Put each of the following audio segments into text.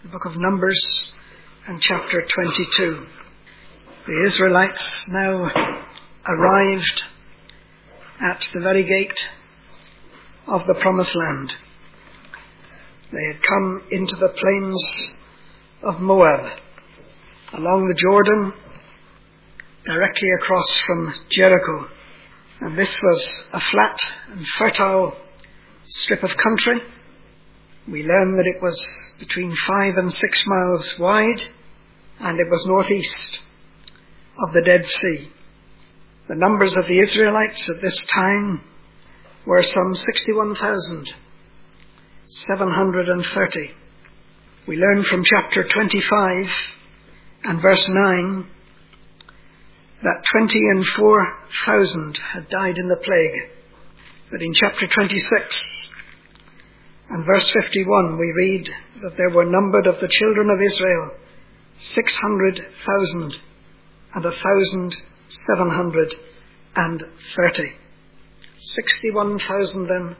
book of Numbers and chapter 22. The Israelites now arrived at the very gate of the Promised Land. They had come into the plains of Moab, along the Jordan, directly across from Jericho. And this was a flat and fertile strip of country. We learn that it was between 5 and 6 miles wide, and it was northeast of the Dead Sea. The numbers of the Israelites at this time were some 61,730. We learn from chapter 25 and verse 9 that 24,000 had died in the plague. But in chapter 26 and verse 51 we read that there were numbered of the children of Israel 600,000 and 1,730. 61,000 then,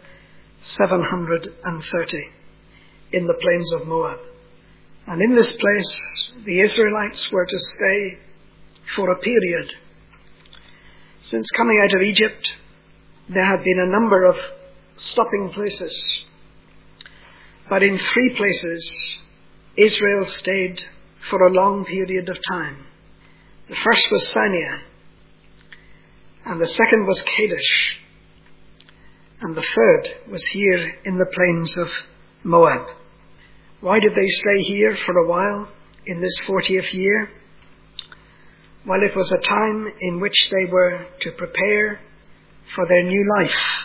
730 in the plains of Moab. And in this place the Israelites were to stay for a period. Since coming out of Egypt, there had been a number of stopping places. But in 3 places, Israel stayed for a long period of time. The first was Sinai, and the second was Kadesh, and the third was here in the plains of Moab. Why did they stay here for a while in this 40th year? Well, it was a time in which they were to prepare for their new life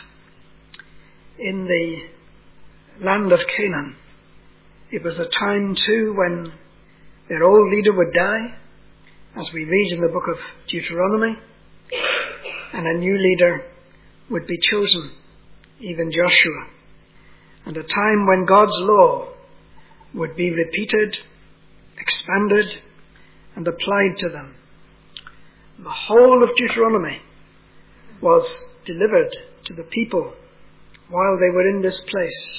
in the land of Canaan. It was a time too when their old leader would die, as we read in the book of Deuteronomy, and a new leader would be chosen, even Joshua. And a time when God's law would be repeated, expanded, and applied to them. The whole of Deuteronomy was delivered to the people while they were in this place,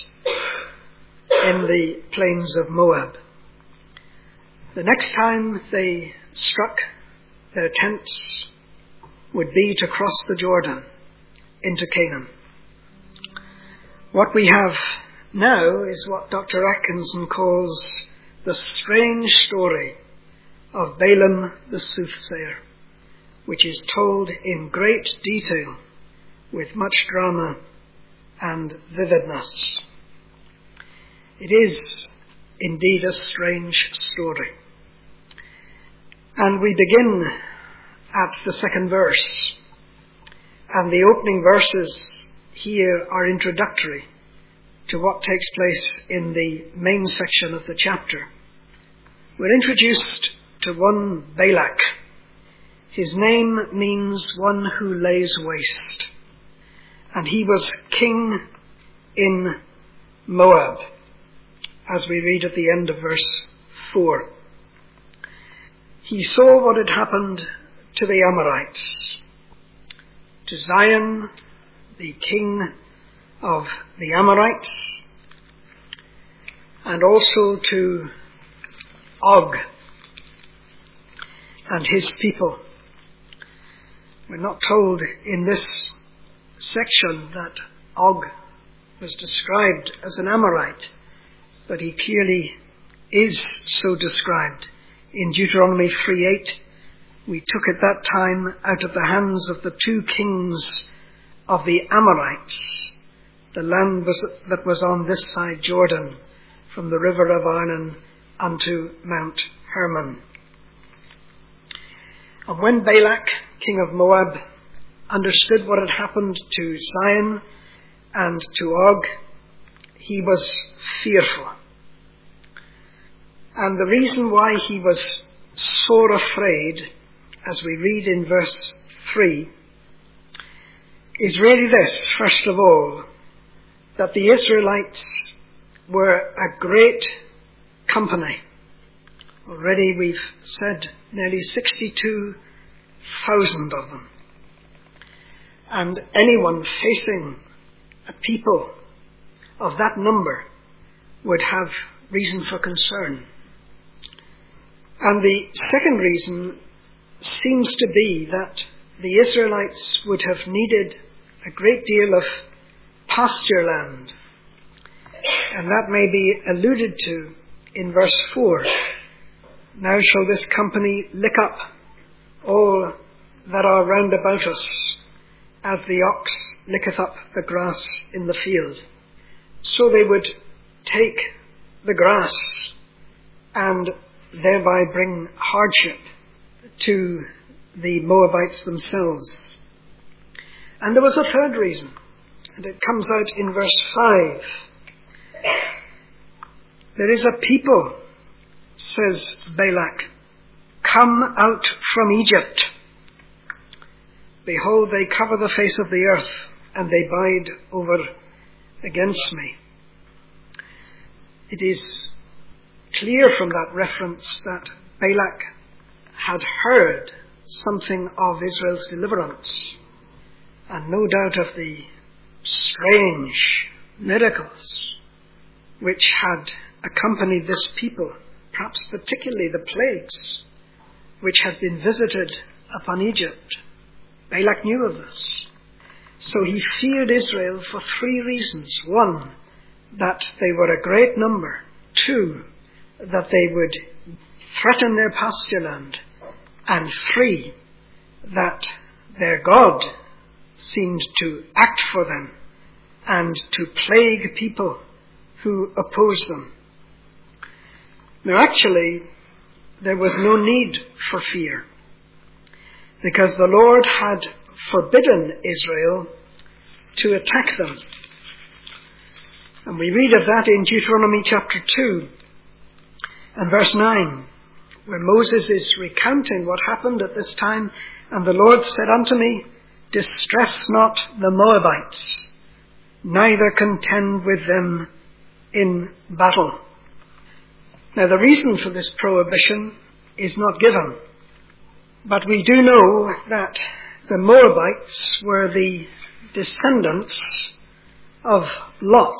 in the plains of Moab. The next time they struck their tents would be to cross the Jordan into Canaan. What we have now is what Dr. Atkinson calls the strange story of Balaam the soothsayer, which is told in great detail with much drama and vividness. It is indeed a strange story. And we begin at the second verse, and the opening verses here are introductory to what takes place in the main section of the chapter. We're introduced to one Balak. His name means one who lays waste. And he was king in Moab, as we read at the end of verse 4. He saw what had happened to the Amorites, to Zion, the king of the Amorites, and also to Og and his people. We're not told in this section that Og was described as an Amorite, but he clearly is so described. In Deuteronomy 3:8, we took at that time out of the hands of the 2 kings of the Amorites the land that was on this side Jordan, from the river of Arnon unto Mount Hermon. And when Balak, king of Moab, understood what had happened to Zion and to Og, he was fearful. And the reason why he was sore afraid, as we read in verse 3, is really this, first of all, that the Israelites were a great company. Already we've said nearly 62,000 of them. And anyone facing a people of that number would have reason for concern. And the second reason seems to be that the Israelites would have needed a great deal of pasture land. And that may be alluded to in verse 4. Now shall this company lick up all that are round about us, as the ox licketh up the grass in the field. So they would take the grass and thereby bring hardship to the Moabites themselves. And there was a third reason, and it comes out in verse 5. There is a people, says Balak, come out from Egypt. Behold, they cover the face of the earth, and they bide over against me. It is clear from that reference that Balak had heard something of Israel's deliverance, and no doubt of the strange miracles which had accompanied this people, perhaps particularly the plagues which had been visited upon Egypt. Balak knew of this. So he feared Israel for three reasons. One, that they were a great number. Two, that they would threaten their pasture land. And three, that their God seemed to act for them and to plague people who opposed them. Now actually, there was no need for fear, because the Lord had forbidden Israel to attack them. And we read of that in Deuteronomy chapter 2 and verse 9, where Moses is recounting what happened at this time. And the Lord said unto me, distress not the Moabites, neither contend with them in battle. Now the reason for this prohibition is not given, but we do know that the Moabites were the descendants of Lot.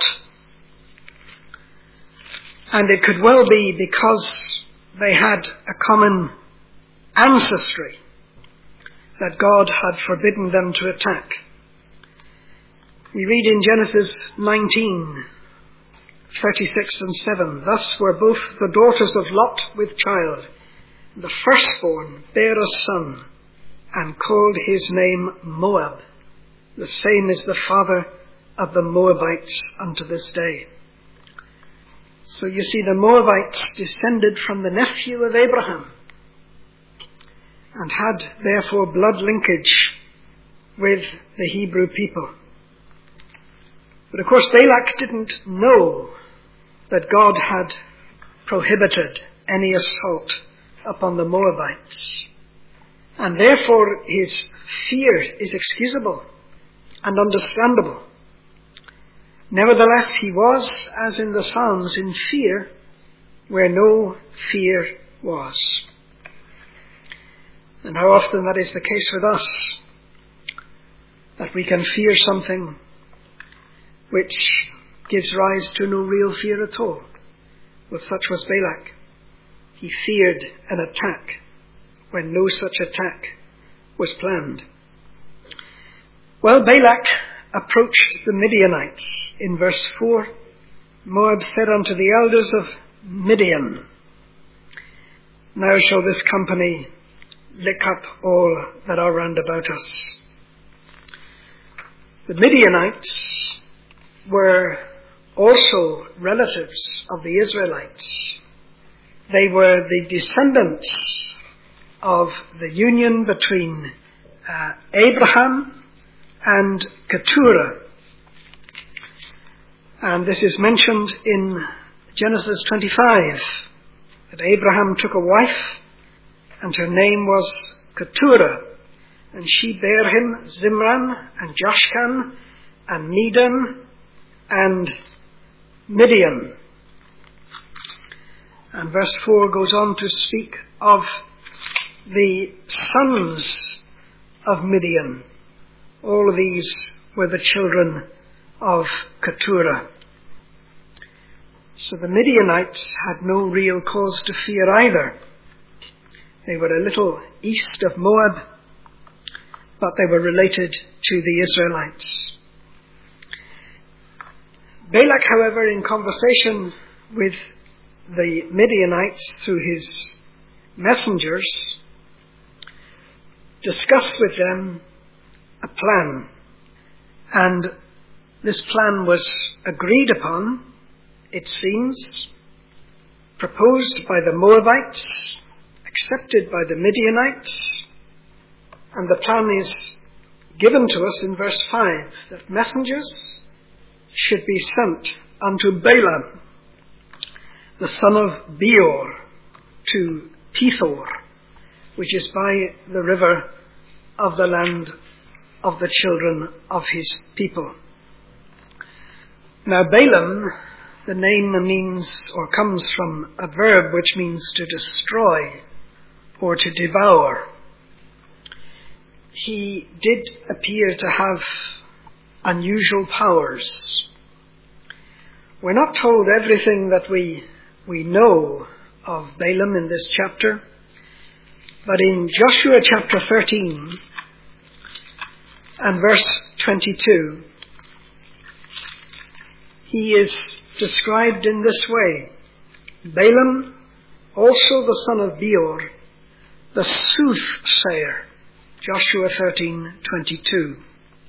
And it could well be because they had a common ancestry that God had forbidden them to attack. We read in Genesis 19, 36 and 7, thus were both the daughters of Lot with child. The firstborn bare a son, and called his name Moab. The same is the father of the Moabites unto this day. So you see, the Moabites descended from the nephew of Abraham, and had therefore blood linkage with the Hebrew people. But of course Balak didn't know that God had prohibited any assault upon the Moabites. And therefore his fear is excusable and understandable. Nevertheless, he was, as in the Psalms, in fear where no fear was. And how often that is the case with us, that we can fear something which gives rise to no real fear at all. Well, such was Balak. He feared an attack when no such attack was planned. Well, Balak approached the Midianites. In verse 4, Moab said unto the elders of Midian, now shall this company lick up all that are round about us. The Midianites were also relatives of the Israelites. They were the descendants of the union between Abraham and Keturah. And this is mentioned in Genesis 25, that Abraham took a wife, and her name was Keturah, and she bare him Zimran and Joshkan and Medan and Midian. And verse 4 goes on to speak of the sons of Midian. All of these were the children of Keturah. So the Midianites had no real cause to fear either. They were a little east of Moab, but they were related to the Israelites. Balak, however, in conversation with the Midianites through his messengers, discussed with them a plan. And this plan was agreed upon, it seems, proposed by the Moabites, accepted by the Midianites, and the plan is given to us in verse 5, that messengers should be sent unto Balaam, the son of Beor, to Pethor, which is by the river of the land of the children of his people. Now Balaam, the name means or comes from a verb which means to destroy or to devour. He did appear to have unusual powers. We're not told everything that we know of Balaam in this chapter, but in Joshua chapter 13 and verse 22, he is described in this way: Balaam, also the son of Beor, the soothsayer. Joshua 13:22.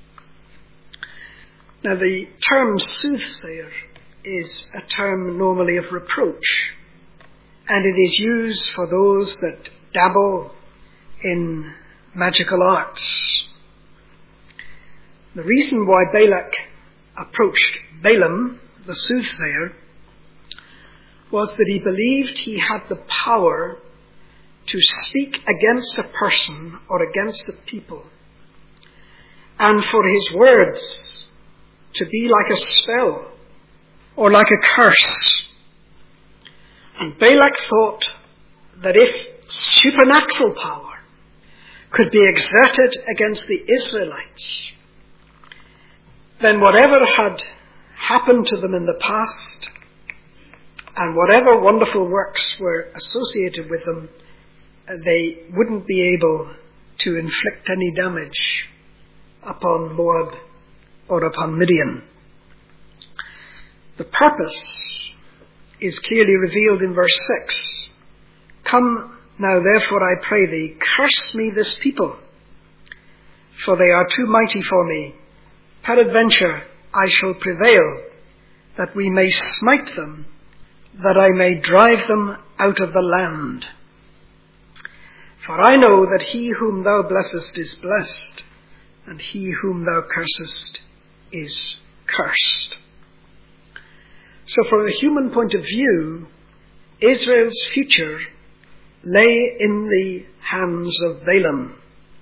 Now the term soothsayer is a term normally of reproach, and it is used for those that dabble in magical arts. The reason why Balak approached Balaam, the soothsayer, was that he believed he had the power to speak against a person or against a people, and for his words to be like a spell or like a curse. And Balak thought that if supernatural power could be exerted against the Israelites, then whatever had happened to them in the past and whatever wonderful works were associated with them, they wouldn't be able to inflict any damage upon Moab or upon Midian. The purpose is clearly revealed in verse 6. Come now therefore, I pray thee, curse me this people, for they are too mighty for me. Peradventure I shall prevail, that we may smite them, that I may drive them out of the land. For I know that he whom thou blessest is blessed, and he whom thou cursest is cursed. So from a human point of view, Israel's future lay in the hands of Balaam.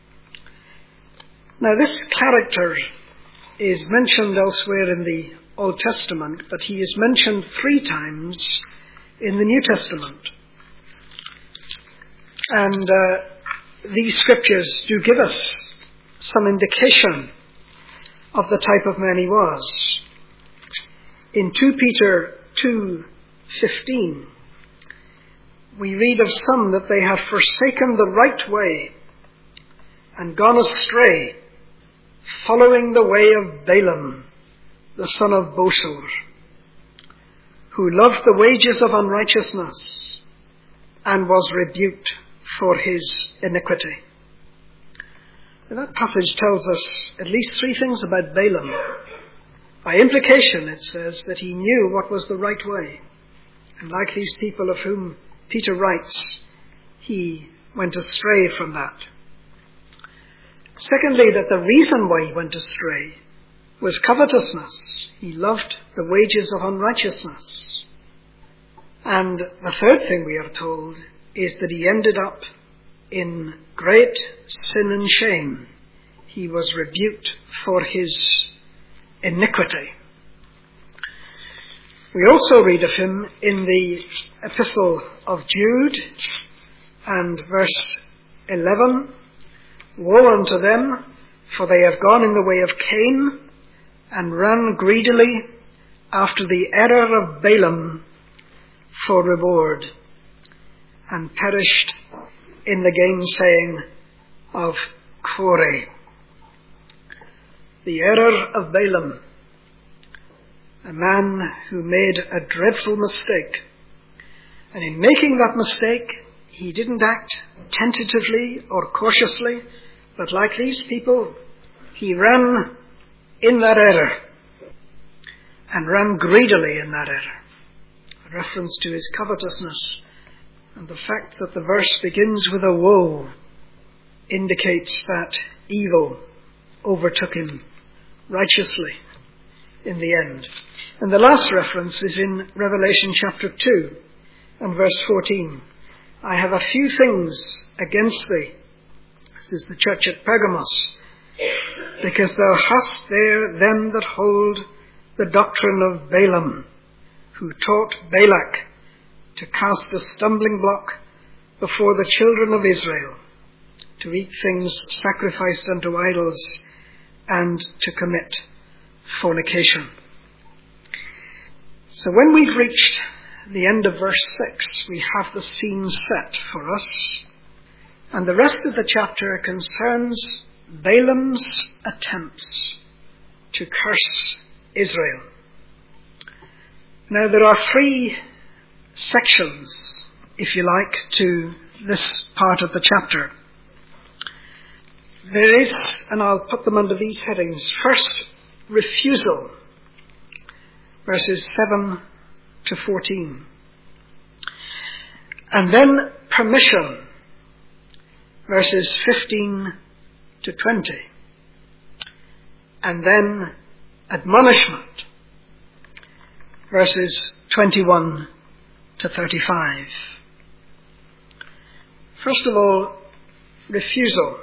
Now this character is mentioned elsewhere in the Old Testament, but he is mentioned 3 times in the New Testament. And these scriptures do give us some indication of the type of man he was. In 2 Peter 2:15, we read of some that they have forsaken the right way and gone astray, following the way of Balaam, the son of Bosor, who loved the wages of unrighteousness and was rebuked for his iniquity. And that passage tells us at least 3 things about Balaam. By implication, it says that he knew what was the right way. And like these people of whom Peter writes, he went astray from that. Secondly, that the reason why he went astray was covetousness. He loved the wages of unrighteousness. And the third thing we are told is that he ended up in great sin and shame. He was rebuked for his iniquity. We also read of him in the epistle of Jude and verse 11. Woe unto them, for they have gone in the way of Cain, and ran greedily after the error of Balaam for reward, and perished in the gainsaying of Korah. The error of Balaam, a man who made a dreadful mistake. And in making that mistake, he didn't act tentatively or cautiously, but like these people, he ran in that error and ran greedily in that error. A reference to his covetousness, and the fact that the verse begins with a woe indicates that evil overtook him righteously in the end. And the last reference is in Revelation chapter 2 and verse 14. I have a few things against thee. This is the church at Pergamos. Because thou hast there them that hold the doctrine of Balaam, who taught Balak to cast a stumbling block before the children of Israel, to eat things sacrificed unto idols, and to commit fornication. So when we've reached the end of verse 6, we have the scene set for us, and the rest of the chapter concerns Balaam's attempts to curse Israel. Now there are three sections, if you like, to this part of the chapter. There is, and I'll put them under these headings, first, refusal, verses 7 to 14. And then permission, verses 15 to 20. And then admonishment, verses 21 to 35. First of all, refusal.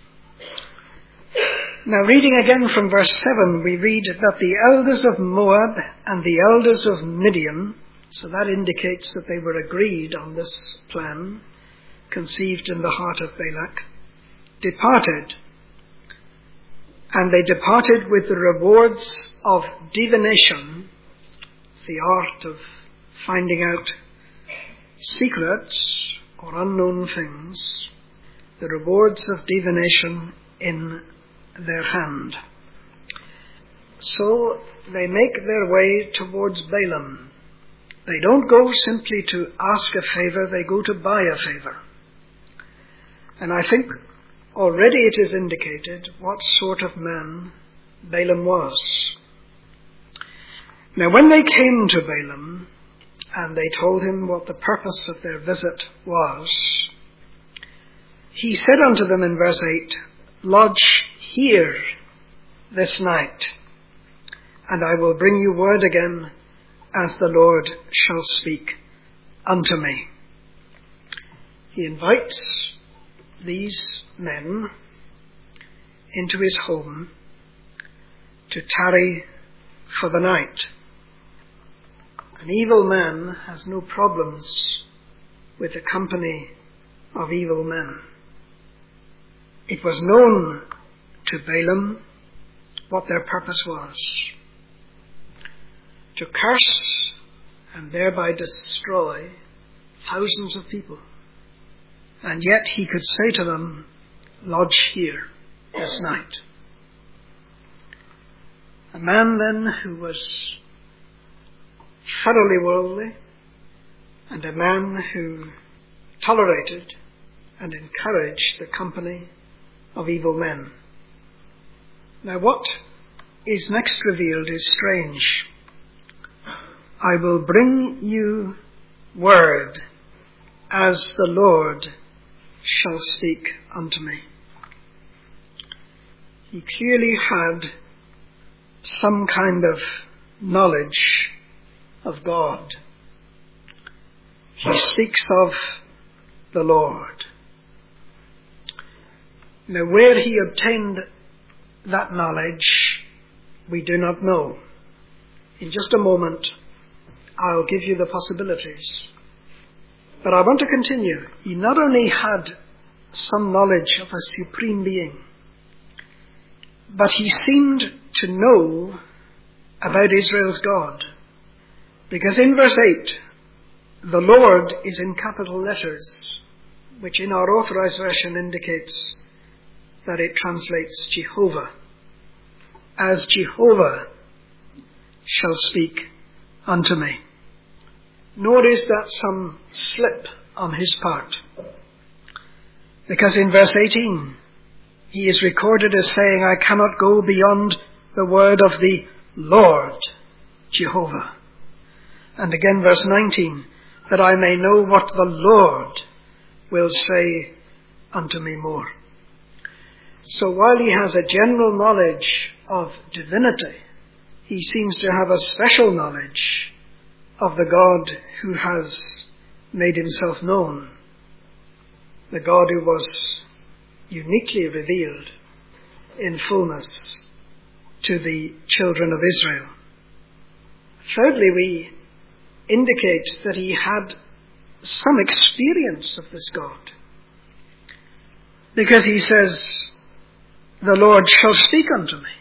Now, reading again from verse 7, we read that the elders of Moab and the elders of Midian, so that indicates that they were agreed on this plan, conceived in the heart of Balak, departed. And they departed with the rewards of divination, the art of finding out secrets or unknown things, the rewards of divination in their hand. So they make their way towards Balaam. They don't go simply to ask a favor, they go to buy a favor. And I think already it is indicated what sort of man Balaam was. Now when they came to Balaam and they told him what the purpose of their visit was, he said unto them in verse 8, Lodge here this night, and I will bring you word again as the Lord shall speak unto me. He invites these men into his home to tarry for the night. An evil man has no problems with the company of evil men. It was known to Balaam what their purpose was: to curse and thereby destroy thousands of people. And yet he could say to them, lodge here this night. A man then who was thoroughly worldly, and a man who tolerated and encouraged the company of evil men. Now what is next revealed is strange. I will bring you word as the Lord shall speak unto me. He clearly had some kind of knowledge of God. He speaks of the Lord. Now where he obtained that knowledge, we do not know. In just a moment, I'll give you the possibilities. But I want to continue. He not only had some knowledge of a supreme being, but he seemed to know about Israel's God. Because in verse 8, the Lord is in capital letters. which in our Authorized Version indicates that it translates Jehovah. As Jehovah shall speak unto me. Nor is that some slip on his part. Because in verse 18, he is recorded as saying, I cannot go beyond the word of the Lord Jehovah. And again verse 19, that I may know what the Lord will say unto me more. So while he has a general knowledge of divinity, he seems to have a special knowledge of the God who has made himself known, the God who was uniquely revealed in fullness to the children of Israel. Thirdly, we indicate that he had some experience of this God, because he says, the Lord shall speak unto me.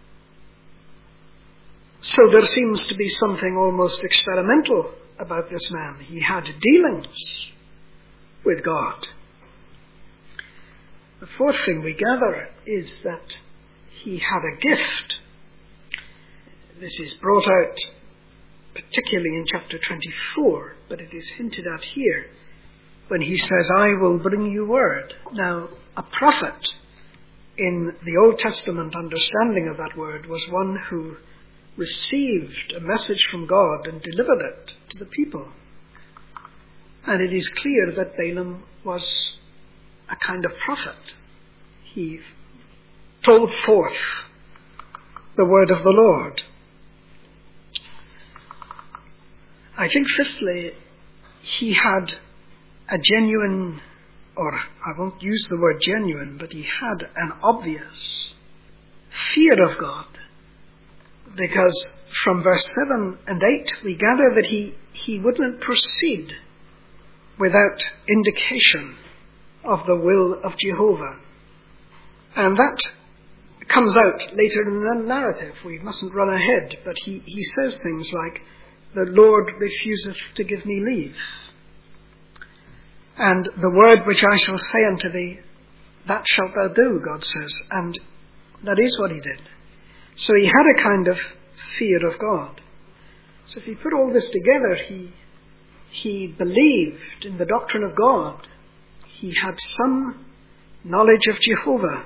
So there seems to be something almost experimental about this man. He had dealings with God. The fourth thing we gather is that he had a gift. This is brought out particularly in chapter 24, but it is hinted at here when he says, I will bring you word. Now, a prophet in the Old Testament understanding of that word was one who received a message from God and delivered it to the people. And it is clear that Balaam was a kind of prophet. He told forth the word of the Lord. I think fifthly, he had a genuine, or I won't use the word genuine, but he had an obvious fear of God. Because from verse 7 and 8 we gather that he wouldn't proceed without indication of the will of Jehovah. And that comes out later in the narrative. We mustn't run ahead, but he says things like, the Lord refuseth to give me leave. And the word which I shall say unto thee, that shalt thou do, God says. And that is what he did. So he had a kind of fear of God. So if you put all this together, he believed in the doctrine of God. He had some knowledge of Jehovah.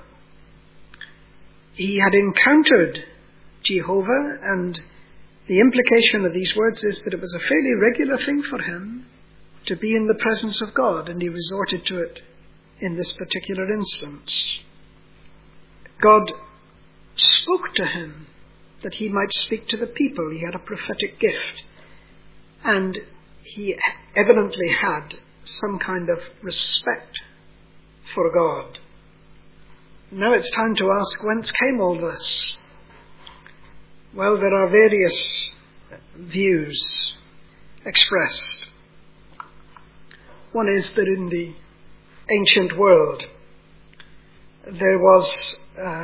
He had encountered Jehovah, and the implication of these words is that it was a fairly regular thing for him to be in the presence of God, and he resorted to it in this particular instance. God spoke to him that he might speak to the people. He had a prophetic gift, and he evidently had some kind of respect for God. Now it's time to ask, whence came all this? Well, there are various views expressed. One is that in the ancient world there was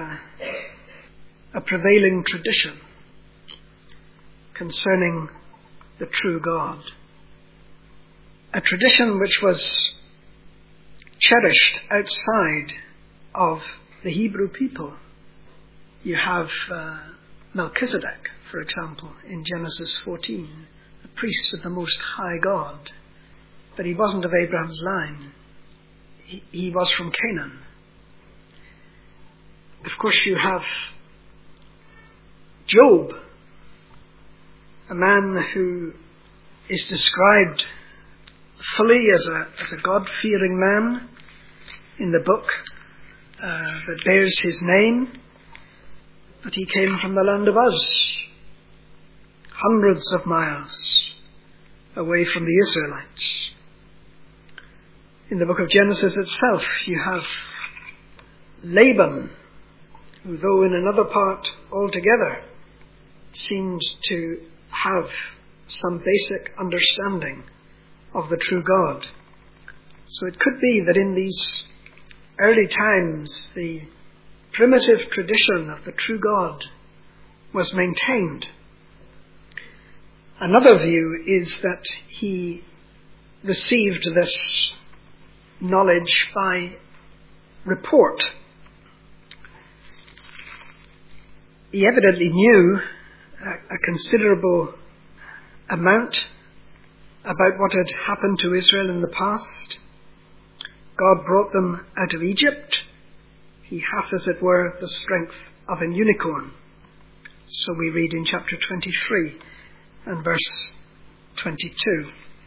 a prevailing tradition concerning the true God. A tradition which was cherished outside of the Hebrew people. You have Melchizedek, for example, in Genesis 14, the priest of the Most High God. But he wasn't of Abraham's line. He was from Canaan. Of course, you have Job, a man who is described fully as a God-fearing man in the book that bears his name, but he came from the land of Uz, hundreds of miles away from the Israelites. In the book of Genesis itself, you have Laban, who, though in another part altogether, seemed to have some basic understanding of the true God. So it could be that in these early times, the primitive tradition of the true God was maintained. Another view is that he received this knowledge by report. He evidently knew a considerable amount about what had happened to Israel in the past. God brought them out of Egypt. He hath, as it were, the strength of an unicorn. So we read in chapter 23 and verse 22.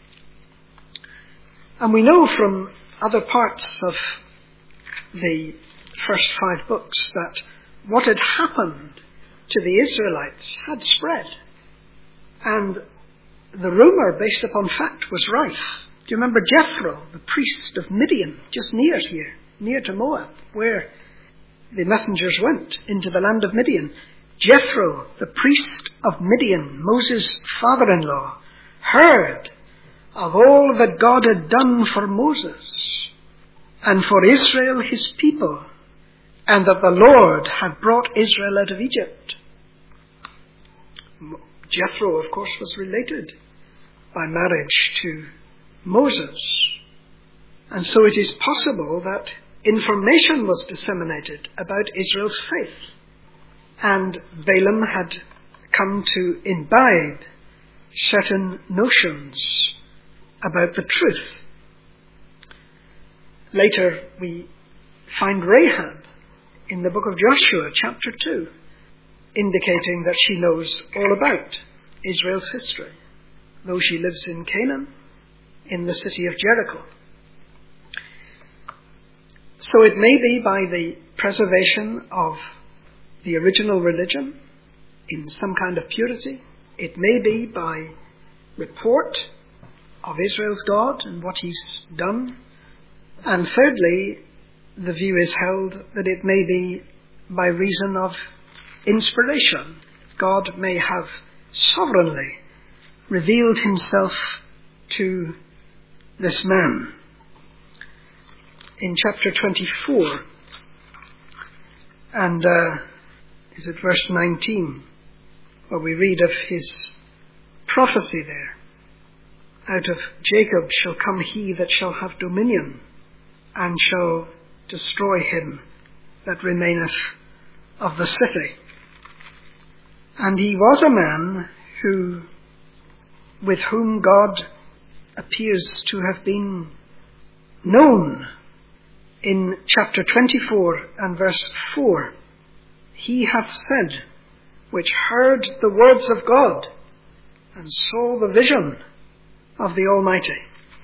And we know from other parts of the first 5 books that what had happened to the Israelites had spread. And the rumour based upon fact was rife. Do you remember Jethro, the priest of Midian, just near here, near to Moab, where the messengers went into the land of Midian? Jethro, the priest of Midian, Moses' father-in-law, heard of all that God had done for Moses and for Israel his people, and that the Lord had brought Israel out of Egypt. Jethro, of course, was related by marriage to Moses. And so it is possible that information was disseminated about Israel's faith. And Balaam had come to imbibe certain notions about the truth. Later we find Rahab in the book of Joshua, chapter 2, indicating that she knows all about Israel's history, though she lives in Canaan, in the city of Jericho. So it may be by the preservation of the original religion in some kind of purity. It may be by report of Israel's God and what he's done. And thirdly, the view is held that it may be by reason of inspiration. God may have sovereignly revealed himself to this man. In chapter 24, and is it verse 19, where we read of his prophecy there. Out of Jacob shall come he that shall have dominion, and shall destroy him that remaineth of the city. And he was a man with whom God appears to have been known. In chapter 24 and verse 4, he hath said, which heard the words of God, and saw the vision of the Almighty.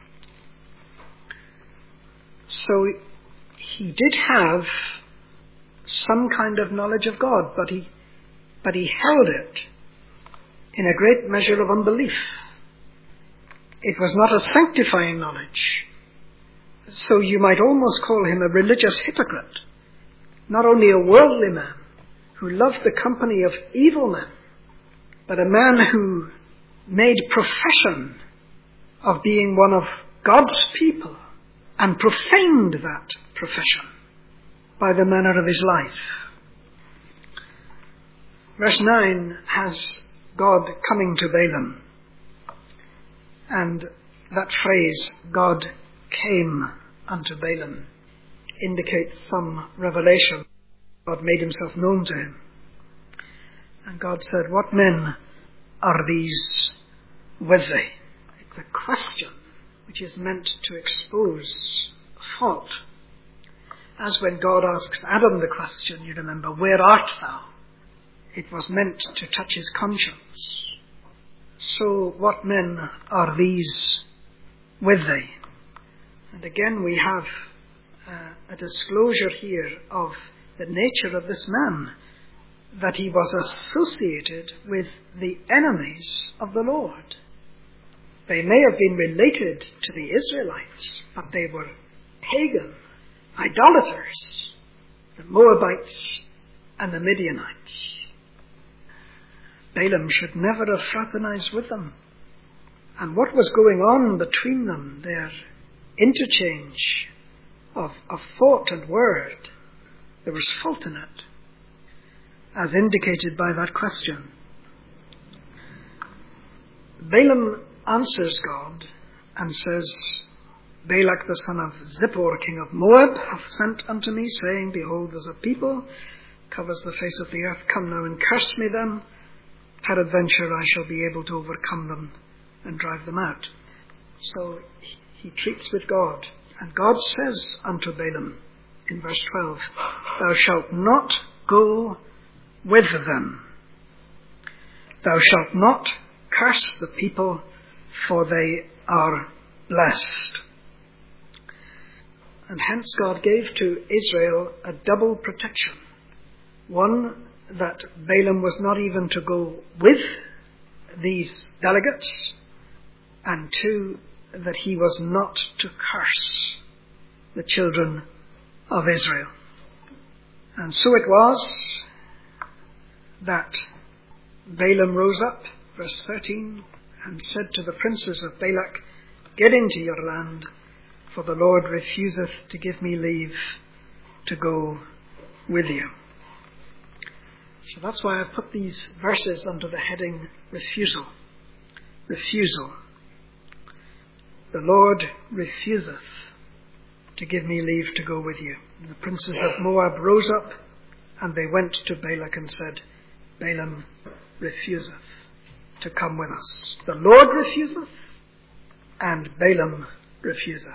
So he did have some kind of knowledge of God, but he held it in a great measure of unbelief. It was not a sanctifying knowledge. So you might almost call him a religious hypocrite, not only a worldly man who loved the company of evil men, but a man who made profession of being one of God's people and profaned that profession by the manner of his life. Verse 9 has God coming to Balaam, and that phrase, God came unto Balaam, indicates some revelation. God made himself known to him. And God said, what men are these with thee? It's a question which is meant to expose a fault. As when God asks Adam the question, you remember, where art thou? It was meant to touch his conscience. So what men are these with thee? And again we have a disclosure here of the nature of this man, that he was associated with the enemies of the Lord. They may have been related to the Israelites, but they were pagan idolaters, the Moabites and the Midianites. Balaam should never have fraternized with them. And what was going on between them, their interchange of thought and word, there was fault in it, as indicated by that question. Balaam answers God and says, Balak the son of Zippor, king of Moab, hath sent unto me, saying, Behold, there's a people, covers the face of the earth. Come now and curse me then. Peradventure I shall be able to overcome them and drive them out. So he treats with God. And God says unto Balaam in verse 12, Thou shalt not go with them. Thou shalt not curse the people, for they are blessed. And hence God gave to Israel a double protection. One, that Balaam was not even to go with these delegates, and two, that he was not to curse the children of Israel. And so it was that Balaam rose up, verse 13, and said to the princes of Balak, Get into your land, for the Lord refuseth to give me leave to go with you. So that's why I've put these verses under the heading refusal. Refusal. The Lord refuseth to give me leave to go with you. And the princes of Moab rose up, and they went to Balak and said, Balaam refuseth to come with us. The Lord refuseth, and Balaam refuseth.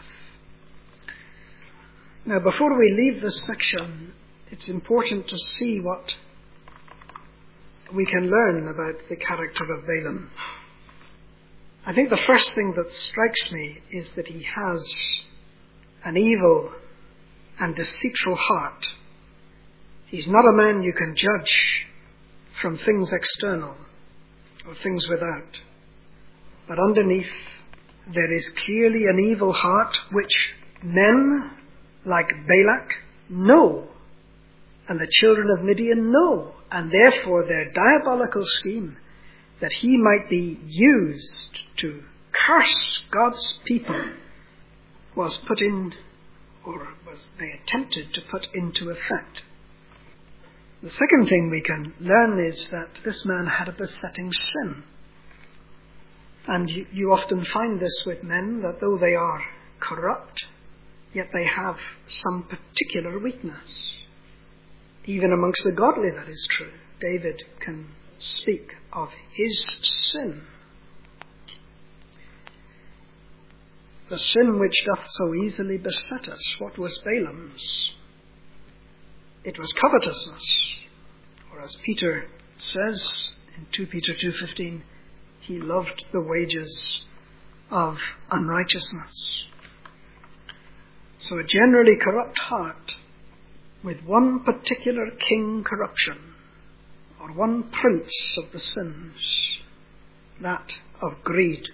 Now, before we leave this section, it's important to see what we can learn about the character of Balaam. I think the first thing that strikes me is that he has an evil and deceitful heart. He's not a man you can judge from things external or things without. But underneath there is clearly an evil heart which men like Balak know, and the children of Midian know, and therefore their diabolical scheme that he might be used to curse God's people was put in, or was they attempted to put into effect. The second thing we can learn is that this man had a besetting sin. And you often find this with men, that though they are corrupt, yet they have some particular weakness. Even amongst the godly, that is true. David can speak of his sin. The sin which doth so easily beset us. What was Balaam's? It was covetousness. Or as Peter says in 2 Peter 2:15, he loved the wages of unrighteousness. So a generally corrupt heart with one particular king corruption, or one prince of the sins, that of greed.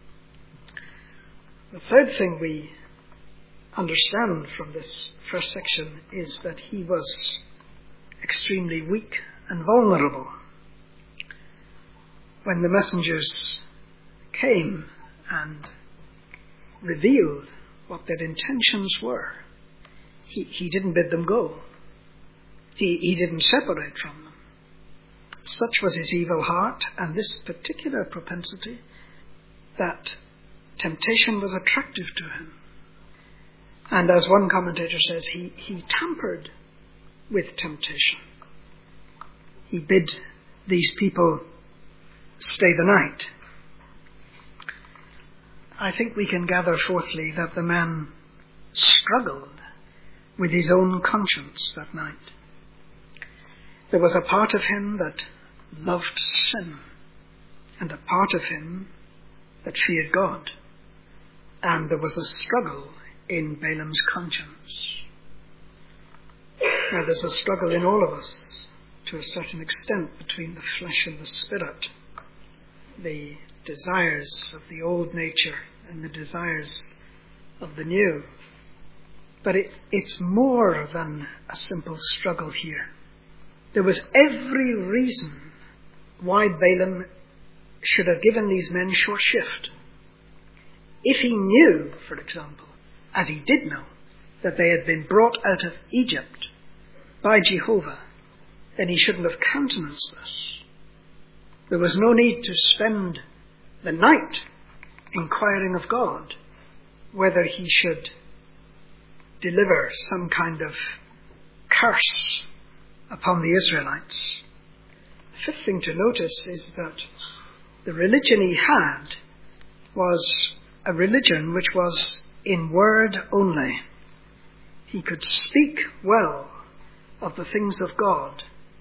The third thing we understand from this first section is that he was extremely weak and vulnerable. When the messengers came and revealed what their intentions were, he didn't bid them go. He didn't separate from them. Such was his evil heart and this particular propensity that temptation was attractive to him. And as one commentator says, he tampered with temptation. He bid these people stay the night. I think we can gather fourthly that the man struggled with his own conscience that night. There was a part of him that loved sin, and a part of him that feared God. And there was a struggle in Balaam's conscience. Now there's a struggle in all of us to a certain extent between the flesh and the spirit, the desires of the old nature and the desires of the new. But it's more than a simple struggle here. There was every reason why Balaam should have given these men short shift. If he knew, for example, as he did know, that they had been brought out of Egypt by Jehovah, then he shouldn't have countenanced this. There was no need to spend the night inquiring of God whether he should deliver some kind of curse upon the Israelites. The fifth thing to notice is that the religion he had was a religion which was in word only. He could speak well of the things of God,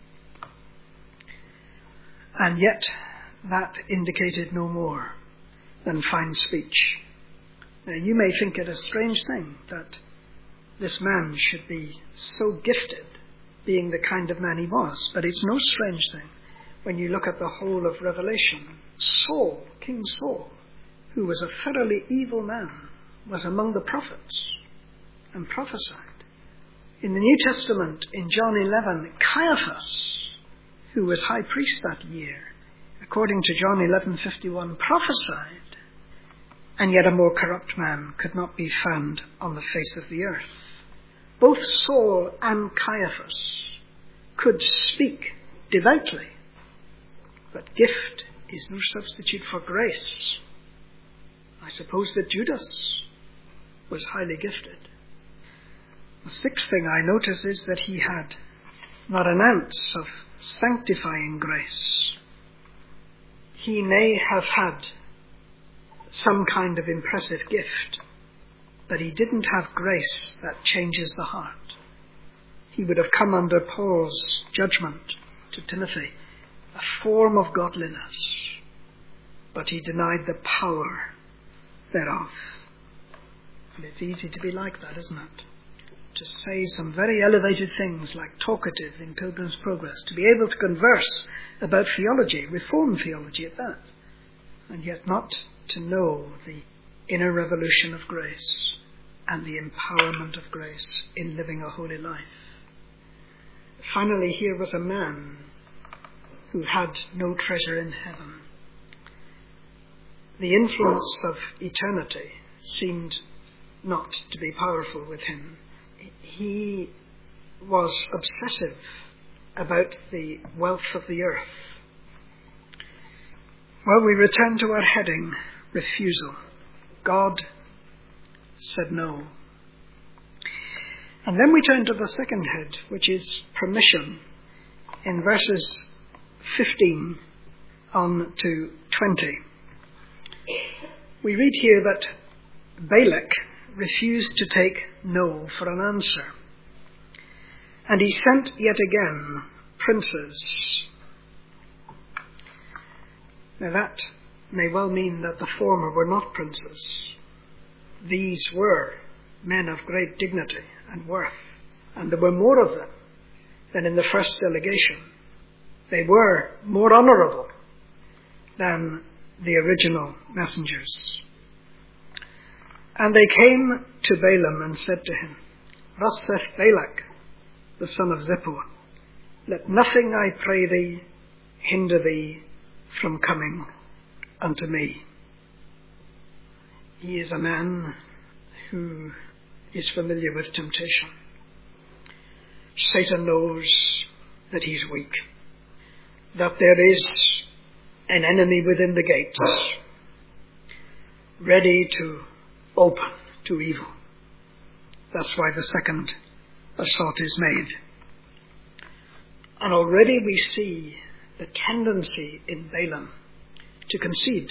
and yet that indicated no more than fine speech. Now, you may think it a strange thing that this man should be so gifted, being the kind of man he was, but it's no strange thing when you look at the whole of Revelation. Saul, King Saul, who was a thoroughly evil man, was among the prophets and prophesied. In the New Testament, in John 11, Caiaphas, who was high priest that year, according to John 11:51, prophesied, and yet a more corrupt man could not be found on the face of the earth. Both Saul and Caiaphas could speak devoutly, but gift is no substitute for grace. I suppose that Judas was highly gifted. The sixth thing I notice is that he had not an ounce of sanctifying grace. He may have had some kind of impressive gift, but he didn't have grace that changes the heart. He would have come under Paul's judgment to Timothy, a form of godliness, but he denied the power thereof. And it's easy to be like that, isn't it? To say some very elevated things like talkative in Pilgrim's Progress, to be able to converse about theology, Reformed theology at that, and yet not to know the inner revolution of grace and the empowerment of grace in living a holy life. Finally, here was a man who had no treasure in heaven. The influence of eternity seemed not to be powerful with him. He was obsessive about the wealth of the earth. Well, we return to our heading, refusal. God said no. And then we turn to the second head, which is permission, in verses 15 on to 20. We read here that Balak refused to take no for an answer. And he sent yet again princes. Now that may well mean that the former were not princes. These were men of great dignity and worth, and there were more of them than in the first delegation. They were more honourable than the original messengers. And they came to Balaam and said to him, Thus saith Balak, the son of Zippor, Let nothing, I pray thee, hinder thee from coming unto me. He is a man who is familiar with temptation. Satan knows that he's weak, that there is an enemy within the gates, ready to open to evil. That's why the second assault is made. And already we see the tendency in Balaam to concede.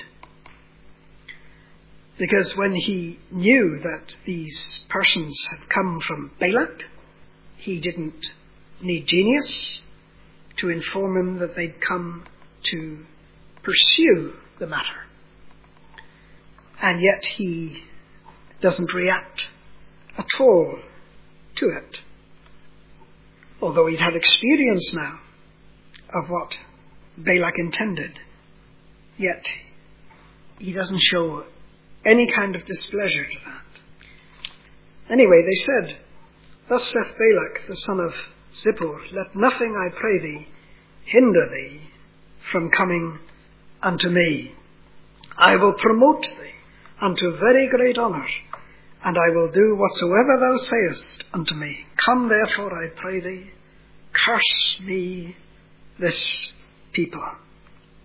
Because when he knew that these persons had come from Balak, he didn't need genius to inform him that they'd come to pursue the matter. And yet he doesn't react at all to it. Although he'd had experience now of what Balak intended, yet he doesn't show any kind of displeasure to that. Anyway, they said, Thus saith Balak, the son of Zippor, Let nothing, I pray thee, hinder thee from coming unto me. I will promote thee unto very great honour, and I will do whatsoever thou sayest unto me. Come therefore, I pray thee, curse me this people.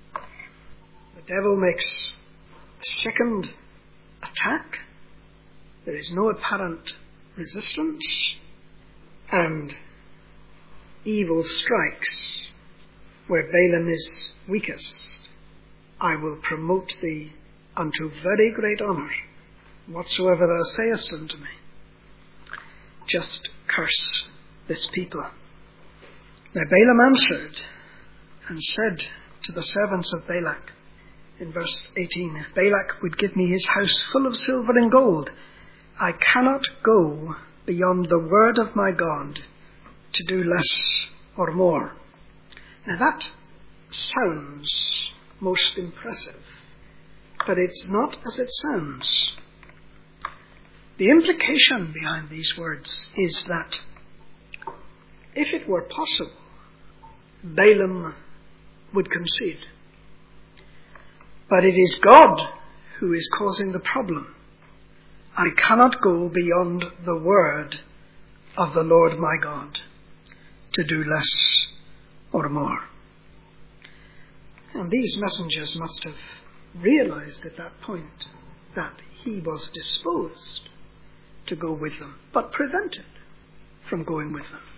The devil makes a second attack there is no apparent resistance, and evil strikes where Balaam is weakest, I will promote thee unto very great honour, whatsoever thou sayest unto me. Just curse this people. Now Balaam answered and said to the servants of Balak, in verse 18, if Balak would give me his house full of silver and gold, I cannot go beyond the word of my God to do less or more. Now that sounds most impressive, but it's not as it sounds. The implication behind these words is that if it were possible, Balaam would concede. But it is God who is causing the problem. I cannot go beyond the word of the Lord my God to do less or more. And these messengers must have realized at that point that he was disposed to go with them, but prevented from going with them.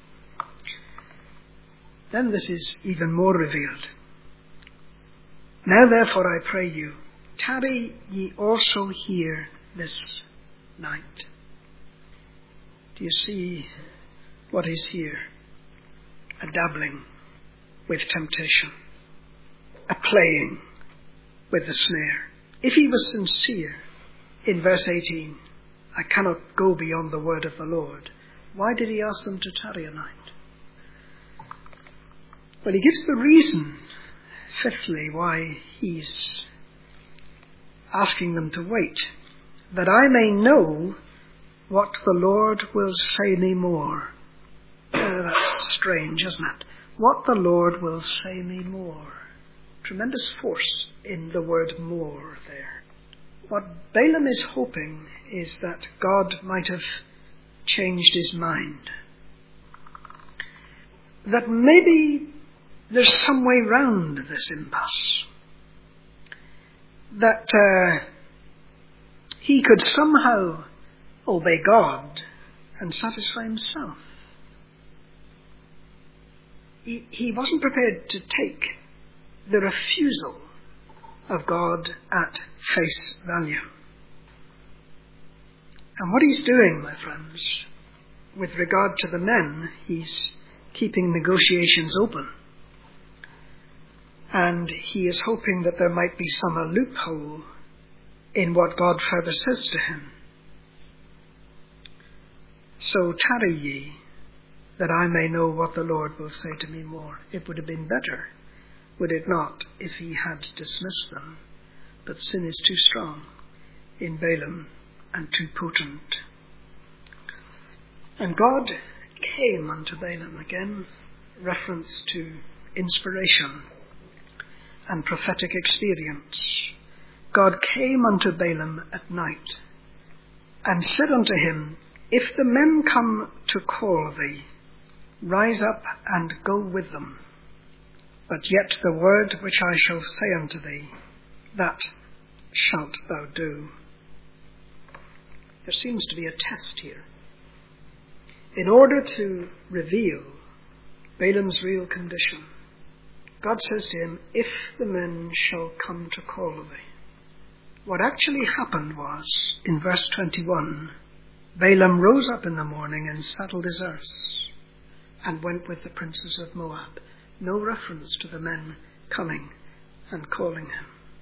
Then this is even more revealed. Now therefore I pray you, tarry ye also here this night. Do you see what is here? A dabbling with temptation, a playing with the snare. If he was sincere in verse 18, I cannot go beyond the word of the Lord, why did he ask them to tarry a night? Well, he gives the reason, fifthly, why he's asking them to wait, that I may know what the Lord will say me more. That's strange, isn't it? What the Lord will say me more. Tremendous force in the word more there. What Balaam is hoping is that God might have changed his mind. That maybe there's some way round this impasse. That he could somehow obey God and satisfy himself. He wasn't prepared to take the refusal of God at face value. And what he's doing, my friends, with regard to the men, he's keeping negotiations open. And he is hoping that there might be some loophole in what God further says to him. So tarry ye, that I may know what the Lord will say to me more. It would have been better, would it not, if he had dismissed them? But sin is too strong in Balaam and too potent. And God came unto Balaam, again, reference to inspiration and prophetic experience. God came unto Balaam at night and said unto him, if the men come to call thee, rise up and go with them. But yet the word which I shall say unto thee, that shalt thou do. There seems to be a test here. In order to reveal Balaam's real condition, God says to him, if the men shall come to call thee. What actually happened was, in verse 21, Balaam rose up in the morning and saddled his earth and went with the princes of Moab. No reference to the men coming and calling him.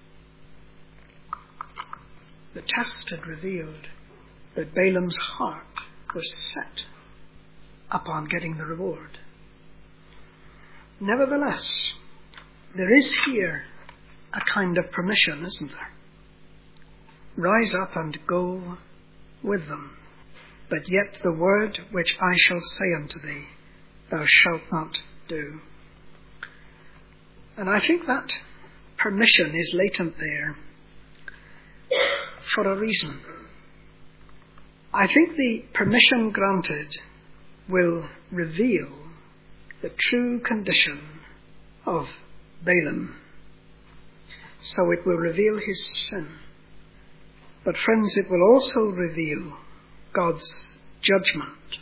The test had revealed that Balaam's heart was set upon getting the reward. Nevertheless, there is here a kind of permission, isn't there? Rise up and go with them. But yet the word which I shall say unto thee, thou shalt not do. And I think that permission is latent there for a reason. I think the permission granted will reveal the true condition of Balaam. So it will reveal his sin. But friends, it will also reveal God's judgment.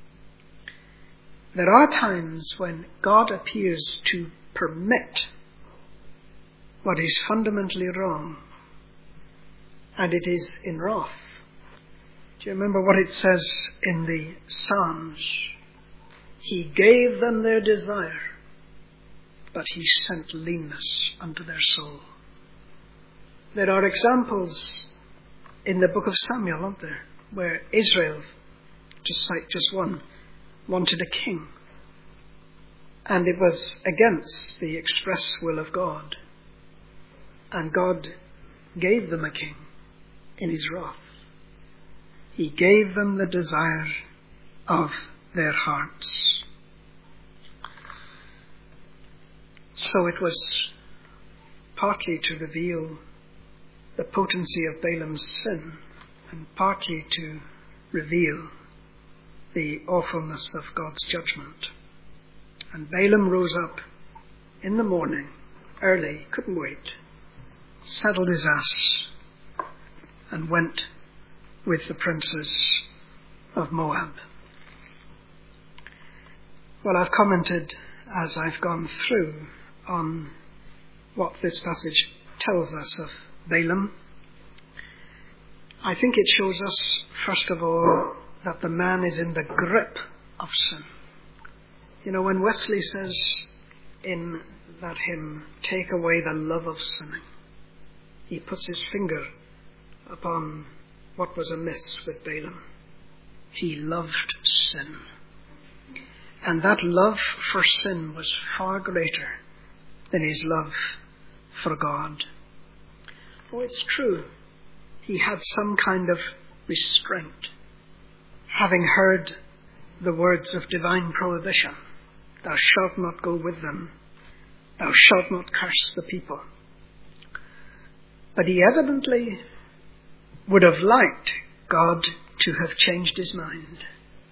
There are times when God appears to permit what is fundamentally wrong, and it is in wrath. Do you remember what it says in the Psalms? He gave them their desire, but he sent leanness unto their soul. There are examples in the book of Samuel, aren't there, where Israel, to cite just one, wanted a king. And it was against the express will of God. And God gave them a king in his wrath. He gave them the desire of their hearts. So it was partly to reveal the potency of Balaam's sin, and partly to reveal the awfulness of God's judgment. And Balaam rose up in the morning, early, couldn't wait, saddled his ass, and went with the princes of Moab. Well, I've commented as I've gone through on what this passage tells us of Balaam. I think it shows us, first of all, that the man is in the grip of sin. You know, when Wesley says in that hymn, "Take away the love of sinning," he puts his finger upon what was amiss with Balaam. He loved sin. And that love for sin was far greater than his love for God. Oh, it's true. He had some kind of restraint, having heard the words of divine prohibition. Thou shalt not go with them. Thou shalt not curse the people. But he evidently would have liked God to have changed his mind,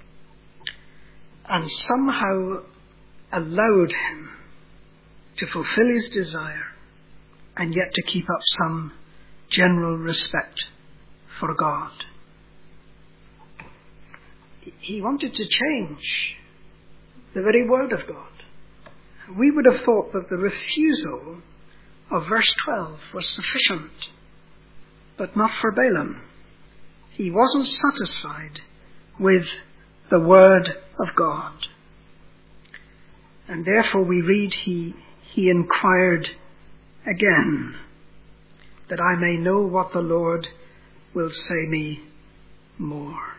and somehow allowed him to fulfill his desire, and yet to keep up some general respect for God. He wanted to change the very word of God. We would have thought that the refusal of verse 12 was sufficient, but not for Balaam. He wasn't satisfied with the word of God. And therefore we read he inquired again, that I may know what the Lord will say me more.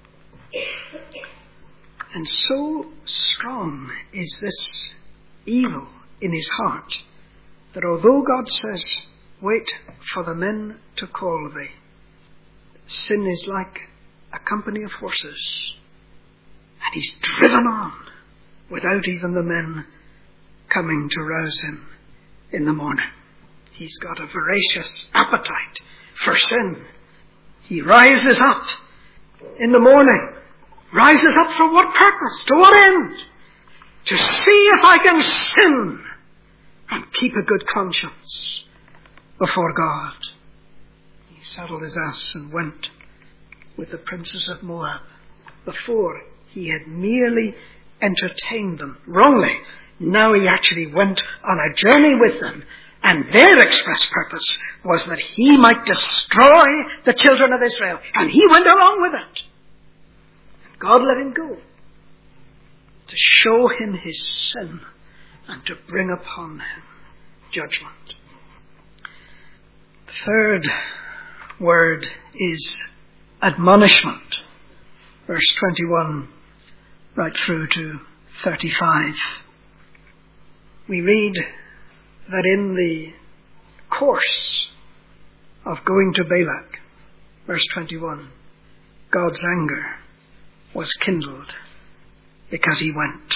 And so strong is this evil in his heart, that although God says, wait for the men to call thee, sin is like a company of horses, and he's driven on without even the men coming to rouse him in the morning. He's got a voracious appetite for sin. He rises up in the morning. Rises up for what purpose? To what end? To see if I can sin and keep a good conscience before God. He saddled his ass and went with the princes of Moab. Before, he had merely entertained them wrongly. Now he actually went on a journey with them, and their express purpose was that he might destroy the children of Israel, and he went along with it. God let him go to show him his sin and to bring upon him judgment. The third word is admonishment. Verse 21 right through to 35. We read that in the course of going to Balak, verse 21, God's anger was kindled because he went.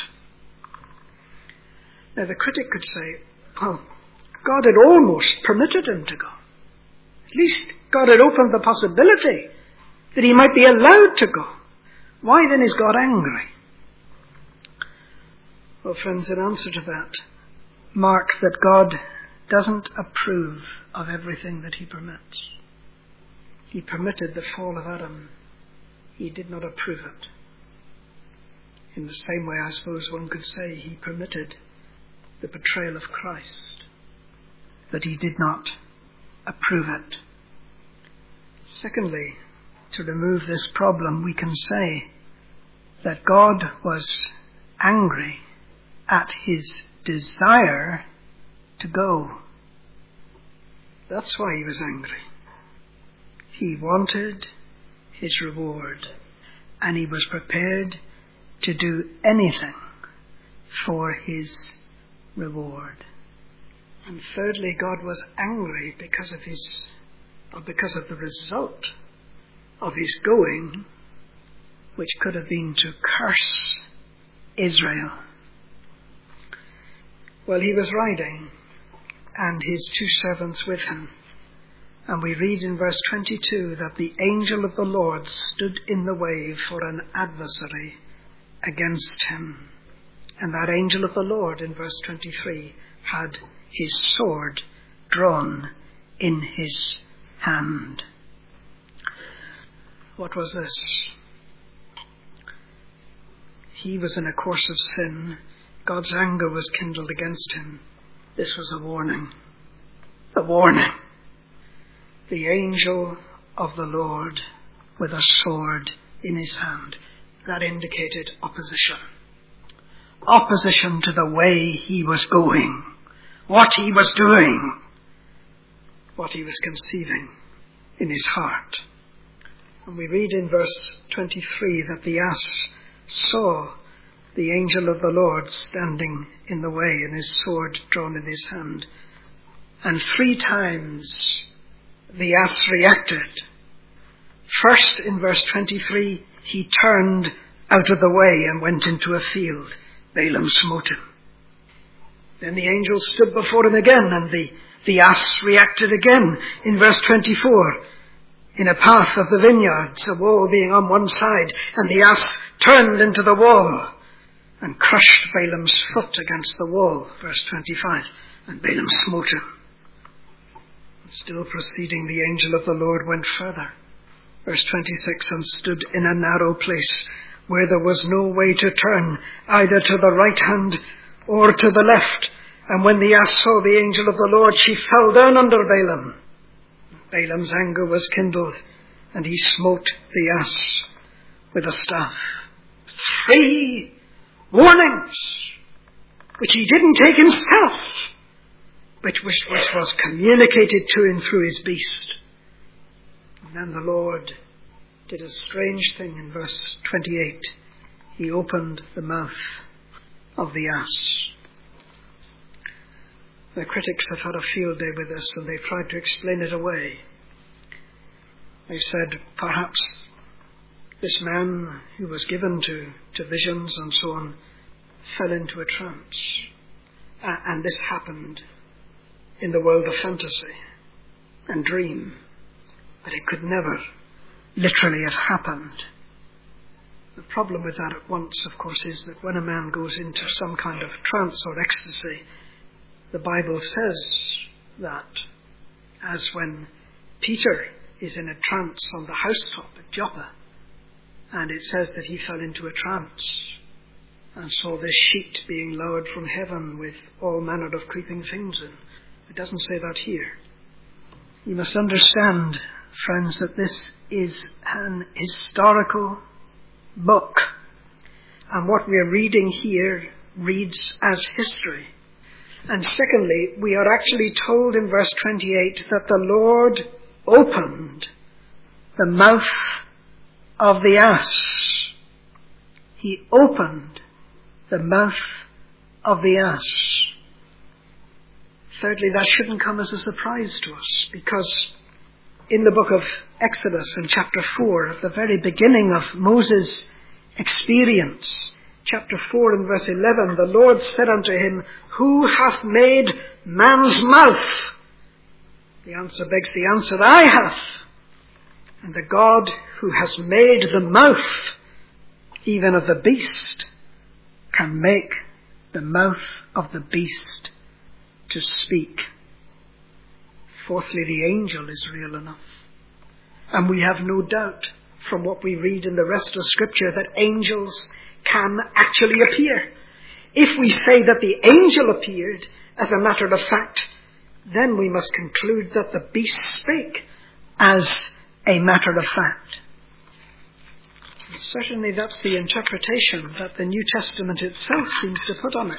Now the critic could say, well, God had almost permitted him to go. At least God had opened the possibility that he might be allowed to go. Why then is God angry? Well, friends, in answer to that, mark that God doesn't approve of everything that he permits. He permitted the fall of Adam. He did not approve it. In the same way, I suppose one could say he permitted the betrayal of Christ, but he did not approve it. Secondly, to remove this problem, we can say that God was angry at his desire to go. That's why he was angry. He wanted his reward, and he was prepared to do anything for his reward. And thirdly, God was angry because of the result of his going, which could have been to curse Israel. Well, he was riding, and his 2 servants with him. And we read in verse 22 that the angel of the Lord stood in the way for an adversary against him. And that angel of the Lord, in verse 23, had his sword drawn in his hand. What was this? He was in a course of sin. God's anger was kindled against him. This was a warning. A warning. The angel of the Lord with a sword in his hand. That indicated opposition. Opposition to the way he was going. What he was doing. What he was conceiving in his heart. And we read in verse 23 that the ass saw the angel of the Lord standing in the way and his sword drawn in his hand. And 3 times the ass reacted. First, in verse 23, he turned out of the way and went into a field. Balaam smote him. Then the angel stood before him again, and the ass reacted again. In verse 24, in a path of the vineyards, the wall being on one side, and the ass turned into the wall and crushed Balaam's foot against the wall. Verse 25, and Balaam smote him. Still proceeding, the angel of the Lord went further. Verse 26, and stood in a narrow place where there was no way to turn, either to the right hand or to the left. And when the ass saw the angel of the Lord, she fell down under Balaam. Balaam's anger was kindled, and he smote the ass with a staff. 3 warnings, which he didn't take himself, which was communicated to him through his beast. And then the Lord did a strange thing in verse 28. He opened the mouth of the ass. The critics have had a field day with this, and they've tried to explain it away. They've said perhaps this man who was given to visions and so on fell into a trance. And this happened in the world of fantasy and dream. But it could never literally have happened. The problem with that at once, of course, is that when a man goes into some kind of trance or ecstasy, the Bible says that, as when Peter is in a trance on the housetop at Joppa, and it says that he fell into a trance and saw this sheet being lowered from heaven with all manner of creeping things in. It doesn't say that here. You must understand, friends, that this is an historical book, and what we are reading here reads as history. And secondly, we are actually told in verse 28 that the Lord opened the mouth of the ass. He opened the mouth of the ass. Thirdly, that shouldn't come as a surprise to us, because in the book of Exodus, in chapter 4, at the very beginning of Moses' experience, chapter 4 and verse 11, the Lord said unto him, Who hath made man's mouth? The answer begs the answer, I have. And the God who has made the mouth, even of the beast, can make the mouth of the beast to speak. Fourthly, the angel is real enough. And we have no doubt from what we read in the rest of Scripture that angels can actually appear. If we say that the angel appeared as a matter of fact, then we must conclude that the beast spake as a matter of fact. And certainly that's the interpretation that the New Testament itself seems to put on it.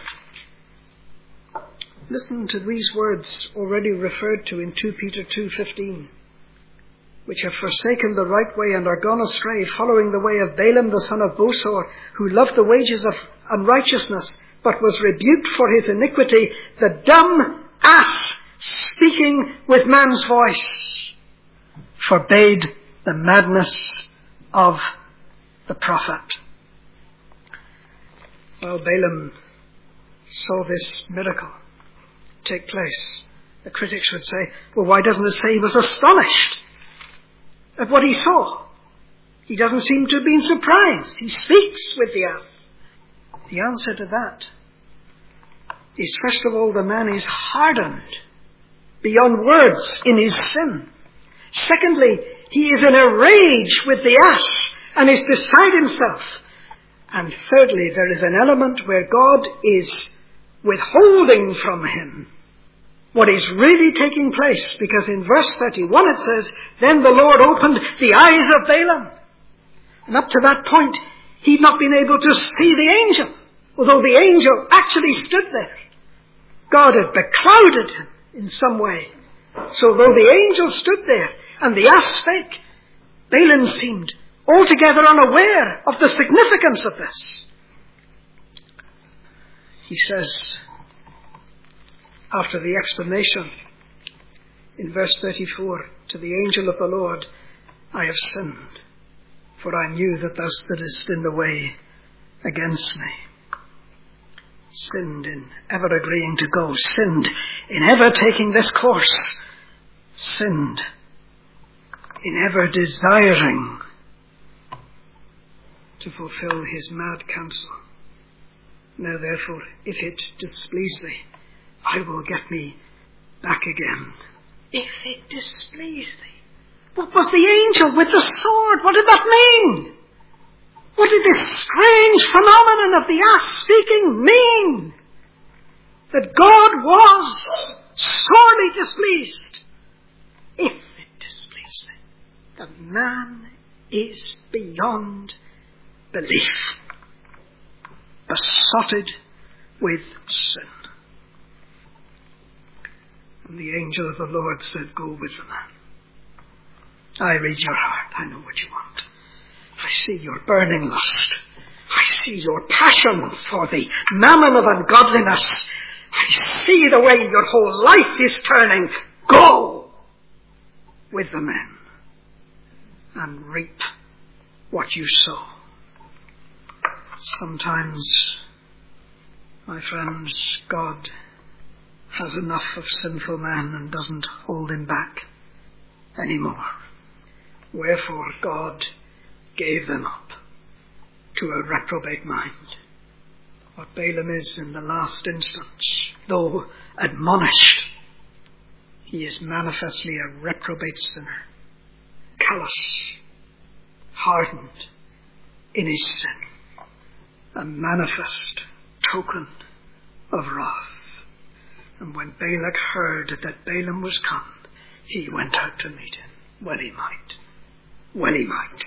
Listen to these words already referred to in 2 Peter 2:15. Which have forsaken the right way and are gone astray, following the way of Balaam the son of Bosor, who loved the wages of unrighteousness, but was rebuked for his iniquity, the dumb ass, speaking with man's voice, forbade the madness of the prophet. Well, Balaam saw this miracle take place. The critics would say, well, why doesn't it say he was astonished at what he saw? He doesn't seem to have been surprised. He speaks with the ass. The answer to that is, first of all, the man is hardened beyond words in his sin. Secondly, he is in a rage with the ass and is beside himself. And thirdly, there is an element where God is withholding from him what is really taking place, because in verse 31 it says, then the Lord opened the eyes of Balaam. And up to that point, he'd not been able to see the angel, although the angel actually stood there. God had beclouded him in some way. So though the angel stood there and the ass spake, Balaam seemed altogether unaware of the significance of this. He says, after the explanation in verse 34, to the angel of the Lord, I have sinned, for I knew that thou stoodest in the way against me. Sinned in ever agreeing to go, sinned in ever taking this course, sinned in ever desiring to fulfill his mad counsel. Now therefore, if it displease thee, I will get me back again. If it displease thee. What was the angel with the sword? What did that mean? What did this strange phenomenon of the ass speaking mean? That God was sorely displeased. If it displease thee. The man is beyond belief, besotted with sin. And the angel of the Lord said, go with the man. I read your heart. I know what you want. I see your burning lust. I see your passion for the mammon of ungodliness. I see the way your whole life is turning. Go with the men and reap what you sow. Sometimes, my friends, God has enough of sinful man and doesn't hold him back anymore. Wherefore God gave them up to a reprobate mind. What Balaam is in the last instance, though admonished, he is manifestly a reprobate sinner, callous, hardened in his sin, a manifest token of wrath. And when Balak heard that Balaam was come, he went out to meet him. Well he might. Well he might.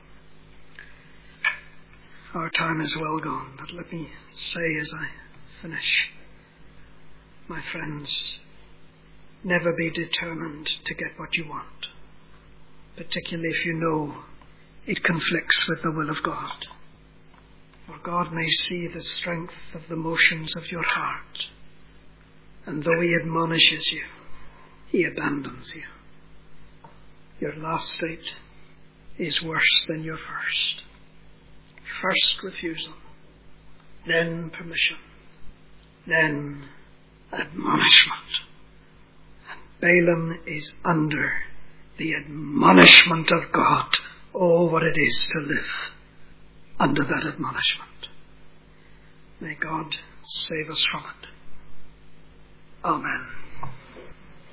Our time is well gone, but let me say as I finish, my friends, never be determined to get what you want, particularly if you know it conflicts with the will of God. For God may see the strength of the motions of your heart, and though he admonishes you, he abandons you. Your last state is worse than your first. First refusal, then permission, then admonishment. And Balaam is under the admonishment of God. Oh, what it is to live under that admonishment. May God save us from it. Amen.